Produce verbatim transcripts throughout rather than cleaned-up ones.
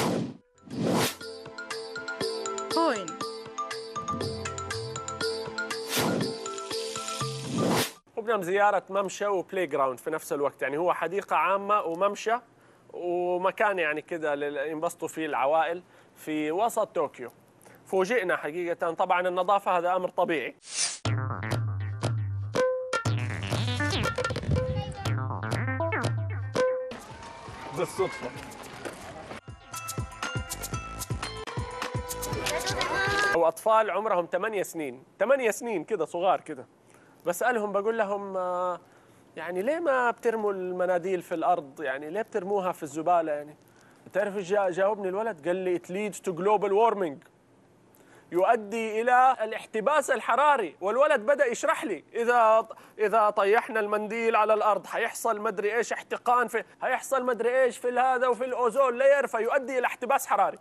coin. قمنا بزيارة ممشى وبلاي جراوند في نفس الوقت، يعني هو حديقة عامة وممشى ومكان يعني كده ينبسطوا فيه العوائل في وسط طوكيو. فوجئنا حقيقة، طبعا النظافة هذا أمر طبيعي. بالصدفة وأطفال عمرهم ثمانية سنين، ثمانية سنين كده صغار كده، بسألهم بقول لهم يعني ليه ما بترموا المناديل في الأرض؟ يعني ليه بترموها في الزبالة؟ يعني تعرف ايش جاوبني الولد؟ قال لي it leads to global warming، يؤدي إلى الاحتباس الحراري. والولد بدأ يشرح لي إذا إذا طيحنا المنديل على الأرض حيحصل مدري إيش احتقان، في حيحصل مدري إيش في هذا وفي الأوزون لاير، فيؤدي إلى احتباس حراري.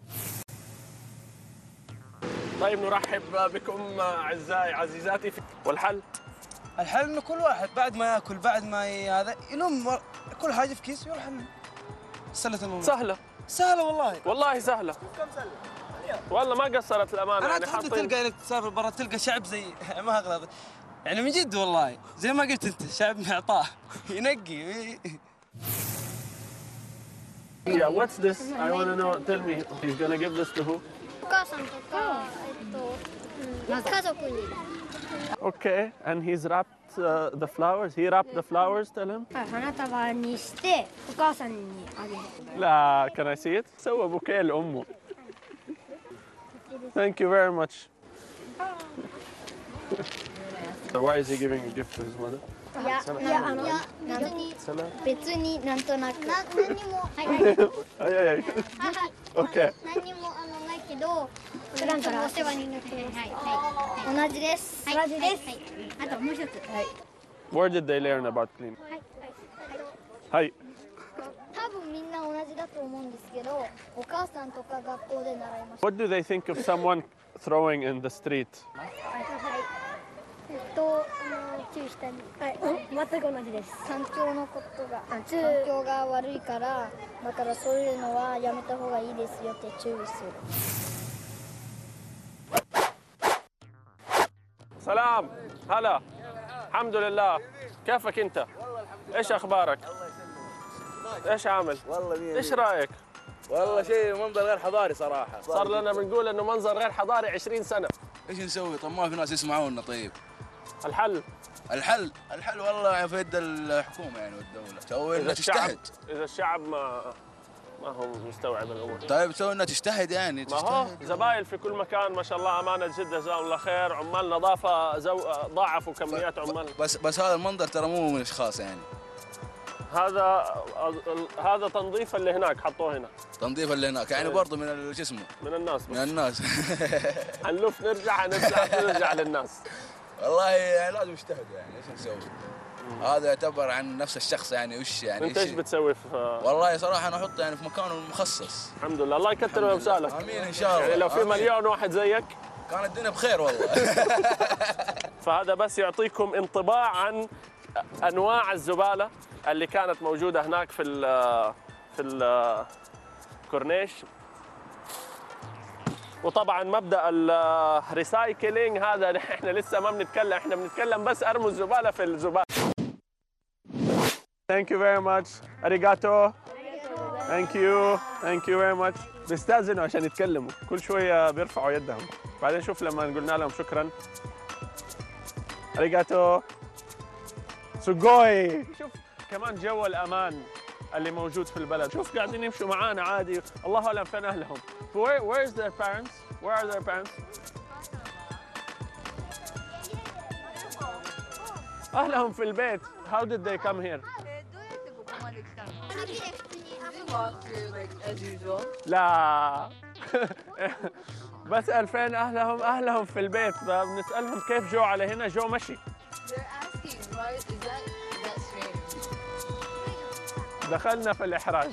طيب نرحب بكم أعزائي عزيزاتي. والحل؟ الحل إنه كل واحد بعد ما ياكل بعد ما هذا يلم كل حاجة في كيس ويروح سلة الموضوع. سهلة سهلة والله والله سهلة. كم سلة؟ والله ما قصرت الأمانة. أنا يعني حاطين تلقى إنك تسافر برا تلقى شعب زي ما أغلط يعني من جد والله زي ما قلت أنت شعب معطاء ينقي. Yeah, what's this? I want to know. Tell me. He's gonna give this to who? お母さんとか、えっと、家族に。 Okay, and he's wrapped uh, the flowers. He wrapped the flowers. Tell him. 花束にしてお母さんにあげる。 لا, can I see it? سوى بوكيه لأمه. Thank you very much. So why is he giving a gift to his mother? いや、いや、あの、別に、別になんとなく。な、何にも、はい、はい。 はいはいはい。Okay. 何にもあのないけど、普段からお世話になってます。はい、はい。同じです。同じです。はい。あともう一つ。はい。 Where did they learn about cleaning? はい、 はい。はい。 多分みんな同じだと思うんですけど、お母さんとか学校で習いました。 What do they think of someone throwing in the street? はい。えっと、あの注意したり。はい。全く同じです。環境のことが、環境が悪いから、だからそういうのはやめた方がいいですよって注意する。 سلام هلا الحمد لله كيفك انت؟ ايش اخبارك؟ ايش عامل؟ والله مية ايش رايك؟ والله شيء منظر غير حضاري صراحه. صار لنا بنقول انه منظر غير حضاري عشرين سنة. ايش نسوي؟ طب ما في ناس يسمعونا. طيب الحل؟ الحل الحل والله في يد الحكومه يعني والدوله. تسوي انها تجتهد. اذا الشعب ما ما هو مستوعب الامور. طيب تسوي انها تجتهد يعني ما هو زباين في كل مكان ما شاء الله. امانه جدا جزاهم الله خير. عمال نظافه زو... ضاعفوا كميات عمال. بس بس هذا المنظر ترى مو من اشخاص يعني. هذا هذا تنظيف اللي هناك حطوه هنا. تنظيف اللي هناك يعني برضه من شو اسمه؟ من الناس بس. من الناس. حنلف نرجع حنرجع نرجع للناس. والله يعني لازم يجتهدوا يعني ايش نسوي؟ هذا يعتبر عن نفس الشخص يعني وش يعني. انت ايش بتسوي في؟ والله صراحه انا احطه يعني في مكانه المخصص. الحمد لله الله يكثر امثالك. امين ان شاء الله. يعني لو في مليون واحد زيك كانت الدنيا بخير والله. فهذا بس يعطيكم انطباع عن انواع الزباله اللي كانت موجوده هناك في ال في الكورنيش. وطبعا مبدا الريسايكلينج هذا احنا لسه ما بنتكلم، احنا بنتكلم بس ارموا الزباله في الزباله. Thank you very much. Arigato. Thank you. Thank you very much. بيستأذنوا عشان يتكلموا، كل شويه بيرفعوا يدهم. بعدين شوف لما قلنا لهم شكرا. Arigato. سوغوي. شوف كمان جو الامان اللي موجود في البلد. شوف قاعدين يمشوا معانا عادي. الله اعلم فين اهلهم. Where where is their parents? Where are their parents? اهلهم في البيت. How did they come here? لا. بسأل فين اهلهم؟ اهلهم في البيت. بنسألهم كيف جو على هنا. جو مشي. دخلنا في الإحراج.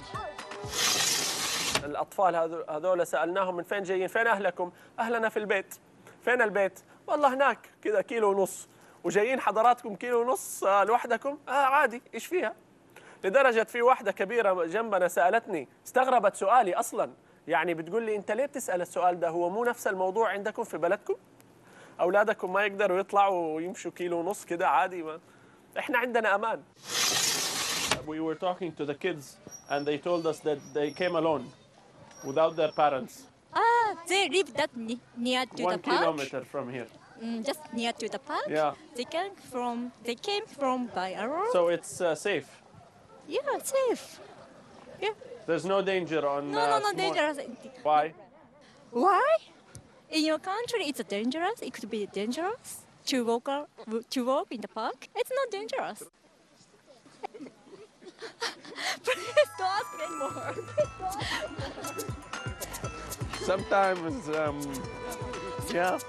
الأطفال هذول سألناهم من فين جايين؟ فين أهلكم؟ أهلنا في البيت. فين البيت؟ والله هناك كذا كيلو ونص. وجايين حضراتكم كيلو ونص لوحدكم؟ آه عادي، إيش فيها؟ لدرجة في واحدة كبيرة جنبنا سألتني، استغربت سؤالي أصلا، يعني بتقول لي أنت ليه بتسأل السؤال ده؟ هو مو نفس الموضوع عندكم في بلدكم؟ أولادكم ما يقدروا يطلعوا ويمشوا كيلو ونص كده عادي؟ ما إحنا عندنا أمان. We were talking to the kids and they told us that they came alone without their parents. Ah, they live that ne- near to One the park. kilometer from here. Mm, just near to the park. Yeah. They came from. They came from by a road. So it's uh, safe. Yeah, safe. Yeah. There's no danger on. No, uh, no, no small- dangerous. Why? Why? In your country, it's dangerous. It could be dangerous to walk ar- to walk in the park. It's not dangerous. Please don't ask anymore. Sometimes, um, yeah.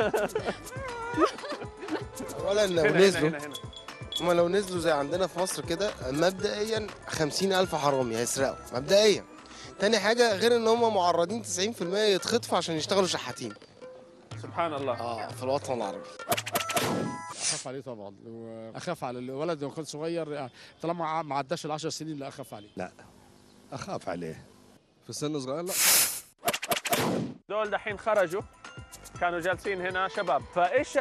اولا لو هنا هنا نزلوا هنا هنا. هما لو نزلوا زي عندنا في مصر كده مبدئيا خمسين ألف حرامي هيسرقوا مبدئيا. تاني حاجة غير إن هما معرضين تسعين في المية يتخطفوا عشان يشتغلوا شحاتين. سبحان الله. اه في الوطن العربي. اخاف عليه طبعا، واخاف على الولد لو كان صغير طالما ما عداش العشر سنين لا اخاف عليه. لا اخاف عليه في سن صغير لا. دول دحين خرجوا كانوا جالسين هنا شباب، فايش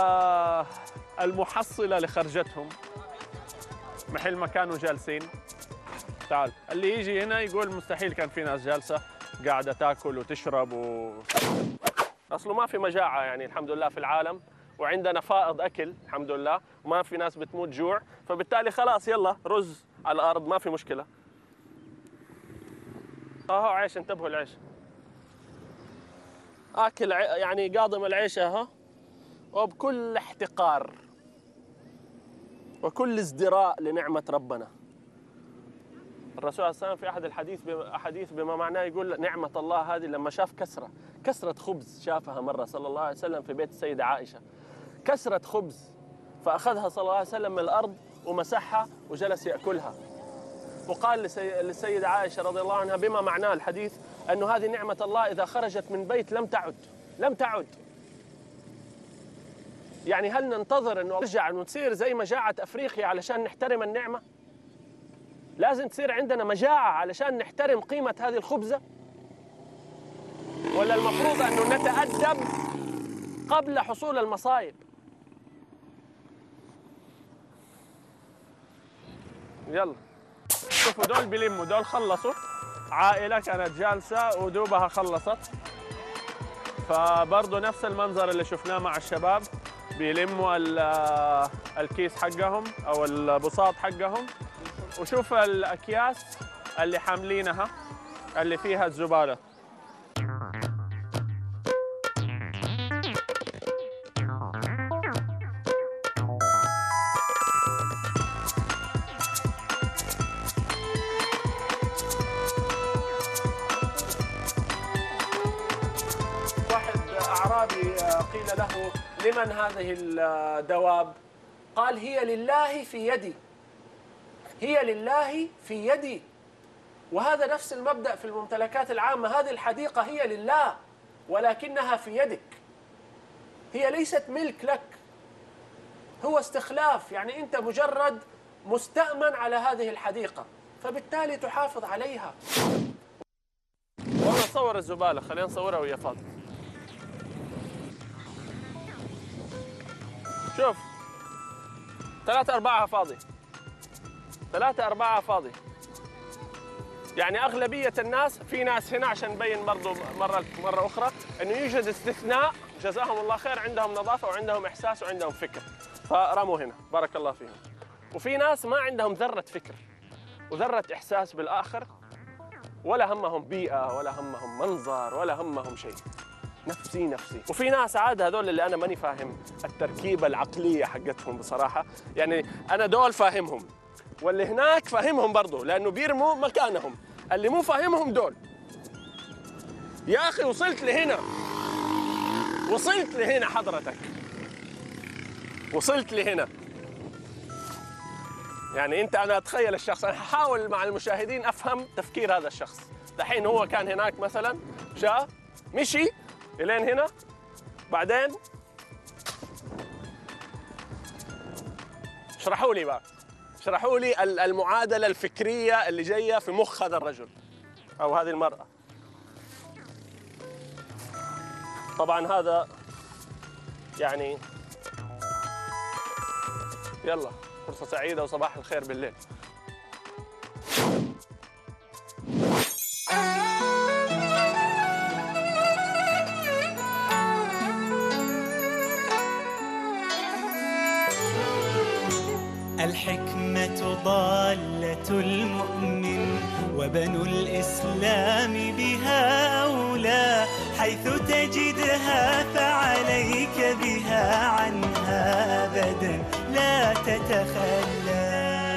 المحصله لخرجتهم محل ما كانوا جالسين؟ تعال، اللي يجي هنا يقول مستحيل كان في ناس جالسه قاعده تاكل وتشرب و اصله ما في مجاعه يعني الحمد لله في العالم، وعندنا فائض اكل الحمد لله، وما في ناس بتموت جوع، فبالتالي خلاص يلا رز على الارض ما في مشكله. اهو عيش، انتبهوا العيش. اكل يعني قاضم العيش اهو، وبكل احتقار وكل ازدراء لنعمه ربنا. الرسول صلى الله عليه وسلم في احد الحديث احاديث بما معناه يقول نعمه الله هذه لما شاف كسره كسره خبز شافها مره صلى الله عليه وسلم في بيت السيده عائشه، كسره خبز فاخذها صلى الله عليه وسلم من الارض ومسحها وجلس ياكلها، وقال للسيده عائشه رضي الله عنها بما معناه الحديث انه هذه نعمه الله اذا خرجت من بيت لم تعد لم تعد. يعني هل ننتظر انه نرجع ونصير زي مجاعه افريقيا علشان نحترم النعمه؟ لازم تصير عندنا مجاعة علشان نحترم قيمة هذه الخبزة؟ ولا المفروض أنه نتأدب قبل حصول المصائب؟ يلا شوفوا دول بيلموا، دول خلصوا، عائلة كانت جالسة ودوبها خلصت، فبرضه نفس المنظر اللي شفناه مع الشباب، بيلموا الكيس حقهم أو البساط حقهم، وشوف الأكياس اللي حاملينها اللي فيها الزبالة. واحد أعرابي قيل له لمن هذه الدواب؟ قال هي لله في يدي، هي لله في يدي. وهذا نفس المبدأ في الممتلكات العامة، هذه الحديقة هي لله ولكنها في يدك، هي ليست ملك لك، هو استخلاف، يعني أنت مجرد مستأمن على هذه الحديقة، فبالتالي تحافظ عليها. والله نصور الزبالة، خلينا نصورها وهي فاضية. شوف ثلاثة أرباعها فاضي، ثلاثة أرباعها فاضي. يعني أغلبية الناس، في ناس هنا عشان نبين برضو مرة مرة أخرى إنه يوجد استثناء جزاهم الله خير، عندهم نظافة وعندهم إحساس وعندهم فكر، فرموا هنا بارك الله فيهم. وفي ناس ما عندهم ذرة فكر وذرة إحساس بالآخر، ولا همهم بيئة ولا همهم منظر ولا همهم شيء، نفسي نفسي. وفي ناس عاد هذول اللي أنا ماني فاهم التركيبة العقلية حقتهم بصراحة، يعني أنا دول فاهمهم واللي هناك فاهمهم برضو لأنه بيرموا مكانهم، اللي مو فاهمهم دول. يا أخي وصلت لهنا، وصلت لهنا حضرتك، وصلت لهنا. يعني أنت، أنا أتخيل الشخص، أنا هحاول مع المشاهدين أفهم تفكير هذا الشخص. دحين هو كان هناك مثلا، جاء مشي إلين هنا، بعدين اشرحوا لي بقى اشرحوا لي المعادلة الفكرية اللي جاية في مخ هذا الرجل أو هذه المرأة. طبعا هذا يعني يلا فرصة سعيدة وصباح الخير بالليل. الحكمة ضالة المؤمن وبنو الإسلام بها أولى، حيث تجدها فعليك بها عنها أبدا لا تتخلى.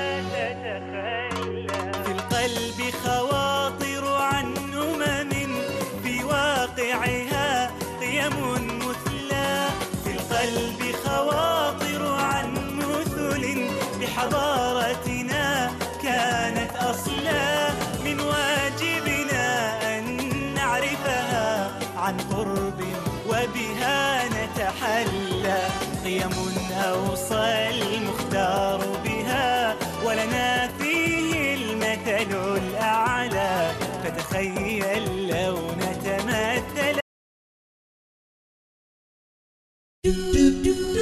في القلب خواطر عن أمم في واقعها قيم مثلى، في القلب خواطر عن مثل بحضارتنا كانت أصلا، من واجبنا أن نعرفها عن قرب وبها نتحلى. قيم أوصى المختار بها ولنا فيه المثل الأعلى، فتخيل لو نتمثل.